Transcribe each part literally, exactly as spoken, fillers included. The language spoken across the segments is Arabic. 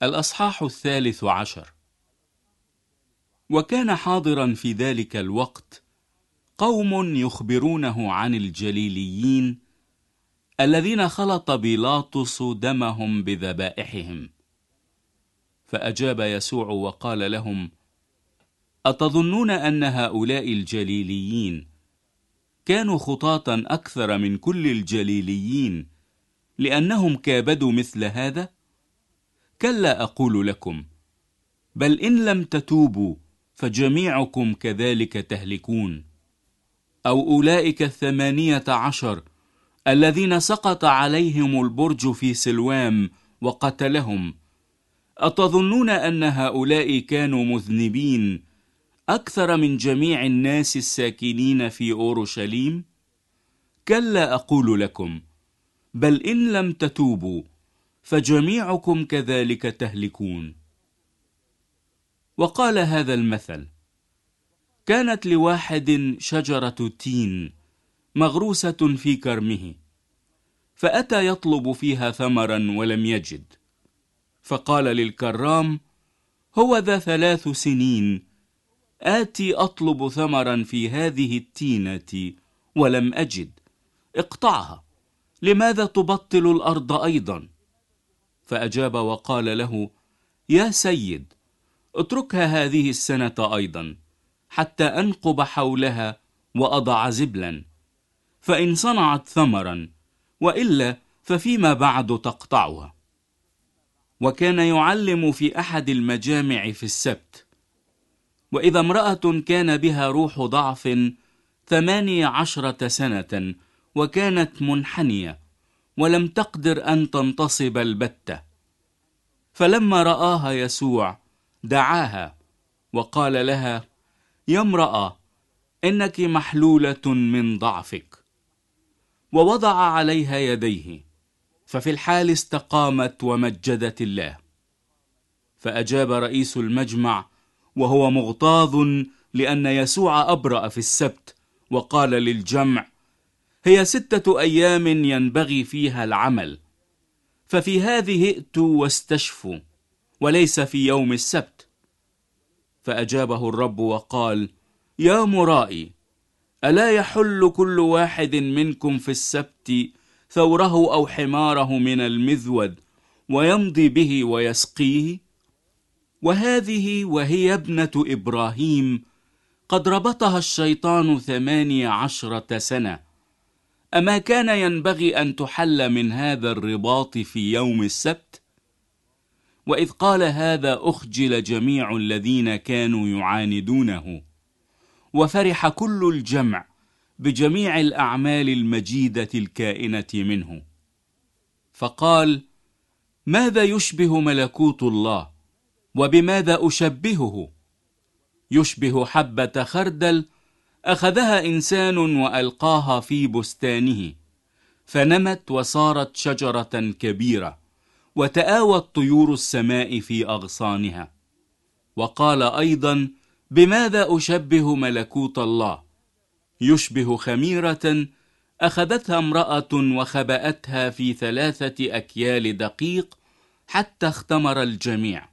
الأصحاح الثالث عشر. وكان حاضرا في ذلك الوقت قوم يخبرونه عن الجليليين الذين خلط بيلاطس دمهم بذبائحهم. فأجاب يسوع وقال لهم: أتظنون أن هؤلاء الجليليين كانوا خطاة أكثر من كل الجليليين لأنهم كابدوا مثل هذا؟ كلا أقول لكم، بل إن لم تتوبوا فجميعكم كذلك تهلكون. أو أولئك الثمانية عشر الذين سقط عليهم البرج في سلوام وقتلهم، أتظنون أن هؤلاء كانوا مذنبين أكثر من جميع الناس الساكنين في أورشليم؟ كلا أقول لكم، بل إن لم تتوبوا فجميعكم كذلك تهلكون. وقال هذا المثل: كانت لواحد شجرة تين مغروسة في كرمه، فأتى يطلب فيها ثمرا ولم يجد، فقال للكرام: هو ذا ثلاث سنين آتي أطلب ثمرا في هذه التينة ولم أجد، اقطعها، لماذا تبطل الأرض أيضا؟ فأجاب وقال له: يا سيد، اتركها هذه السنة أيضا حتى أنقب حولها وأضع زبلا، فإن صنعت ثمرا، وإلا ففيما بعد تقطعها. وكان يعلم في أحد المجامع في السبت. وإذا امرأة كان بها روح ضعف ثمانية عشرة سنة وكانت منحنية ولم تقدر أن تنتصب البتة، فلما رآها يسوع دعاها وقال لها: يا امرأة، إنك محلولة من ضعفك، ووضع عليها يديه، ففي الحال استقامت ومجدت الله. فأجاب رئيس المجمع وهو مغتاظ لأن يسوع أبرأ في السبت، وقال للجمع: هي ستة أيام ينبغي فيها العمل، ففي هذه ائتوا واستشفوا، وليس في يوم السبت. فأجابه الرب وقال: يا مرائي، ألا يحل كل واحد منكم في السبت ثوره أو حماره من المذود ويمضي به ويسقيه؟ وهذه وهي ابنة إبراهيم قد ربطها الشيطان ثمانية عشرة سنة، أما كان ينبغي أن تحل من هذا الرباط في يوم السبت؟ وإذ قال هذا أخجل جميع الذين كانوا يعاندونه، وفرح كل الجمع بجميع الأعمال المجيدة الكائنة منه. فقال: ماذا يشبه ملكوت الله؟ وبماذا أشبهه؟ يشبه حبة خردل أخذها إنسان وألقاها في بستانه، فنمت وصارت شجرة كبيرة، وتآوت طيور السماء في أغصانها. وقال أيضا: بماذا أشبه ملكوت الله؟ يشبه خميرة أخذتها امرأة وخبأتها في ثلاثة أكيال دقيق حتى اختمر الجميع.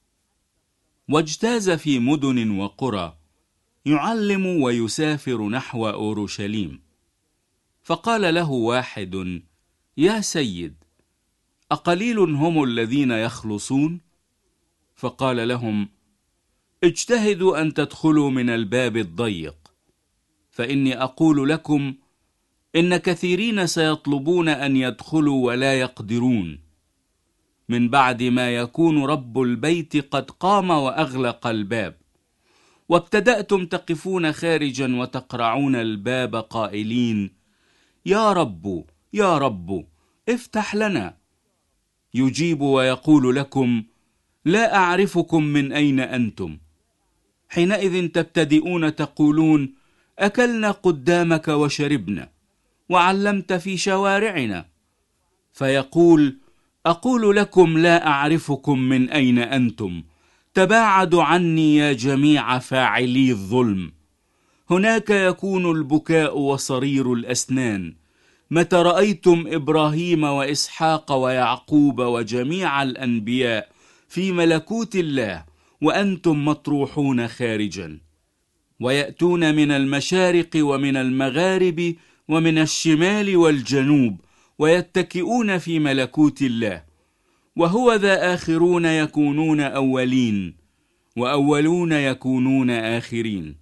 واجتاز في مدن وقرى يعلم ويسافر نحو أورشليم. فقال له واحد: يا سيد، أقليل هم الذين يخلصون؟ فقال لهم: اجتهدوا أن تدخلوا من الباب الضيق، فإني أقول لكم إن كثيرين سيطلبون أن يدخلوا ولا يقدرون. من بعد ما يكون رب البيت قد قام وأغلق الباب، وابتدأتم تقفون خارجا وتقرعون الباب قائلين: يا رب، يا رب، افتح لنا. يجيب ويقول لكم: لا أعرفكم، من أين أنتم؟ حينئذ تبتدئون تقولون: أكلنا قدامك وشربنا، وعلمت في شوارعنا. فيقول: أقول لكم لا أعرفكم، من أين أنتم؟ تباعدوا عني يا جميع فاعلي الظلم. هناك يكون البكاء وصرير الأسنان متى رأيتم إبراهيم وإسحاق ويعقوب وجميع الأنبياء في ملكوت الله وأنتم مطروحون خارجا، ويأتون من المشارق ومن المغارب ومن الشمال والجنوب ويتكئون في ملكوت الله، وهو ذا آخرون يكونون أولين وأولون يكونون آخرين.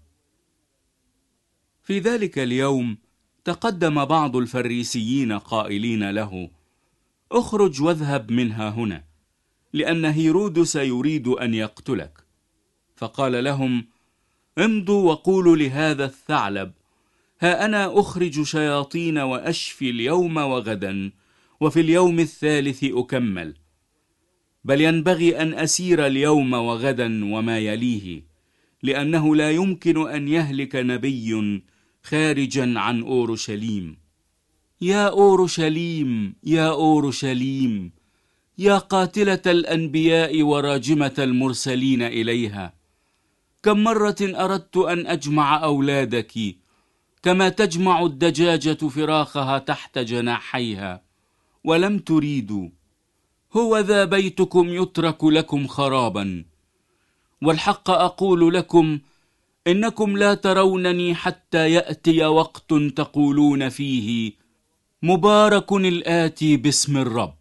في ذلك اليوم تقدم بعض الفريسيين قائلين له: اخرج واذهب منها هنا، لأن هيرودس يريد أن يقتلك. فقال لهم: امضوا وقولوا لهذا الثعلب: ها أنا أخرج شياطين وأشفي اليوم وغدا، وفي اليوم الثالث أكمل. بل ينبغي أن أسير اليوم وغدا وما يليه، لأنه لا يمكن أن يهلك نبي خارجا عن أورشليم. يا أورشليم، يا أورشليم، يا قاتلة الأنبياء وراجمة المرسلين إليها، كم مرة أردت أن أجمع أولادك كما تجمع الدجاجة فراخها تحت جناحيها، ولم تريدوا. هو ذا بيتكم يترك لكم خرابا. والحق أقول لكم إنكم لا ترونني حتى يأتي وقت تقولون فيه: مبارك الآتي باسم الرب.